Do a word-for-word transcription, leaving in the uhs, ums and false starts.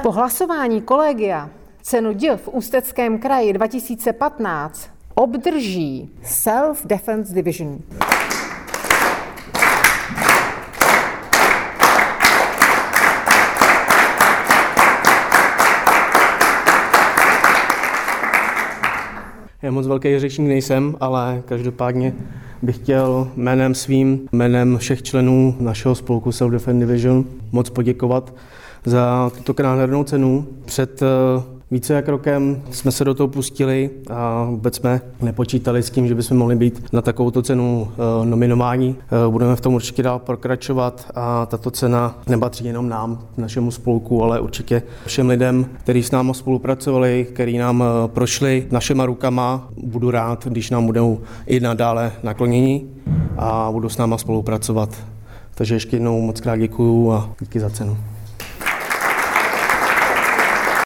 Po hlasování kolegia cenu D I L v Ústeckém kraji dva tisíce patnáct obdrží Self Defense Division. Já moc velký řečník nejsem, ale každopádně bych chtěl jménem svým, jménem všech členů našeho spolku Self Defense Division moc poděkovat za tuto nádhernou cenu. Před více jak rokem jsme se do toho pustili a vůbec jsme nepočítali s tím, že bychom mohli být na takovouto cenu nominováni. Budeme v tom určitě dál pokračovat a tato cena nepatří jenom nám, našemu spolku, ale určitě všem lidem, kteří s námi spolupracovali, kteří nám prošli našima rukama. Budu rád, když nám budou i nadále nakloněni a budu s náma spolupracovat. Takže ještě jednou moc krát děkuju a díky za cenu.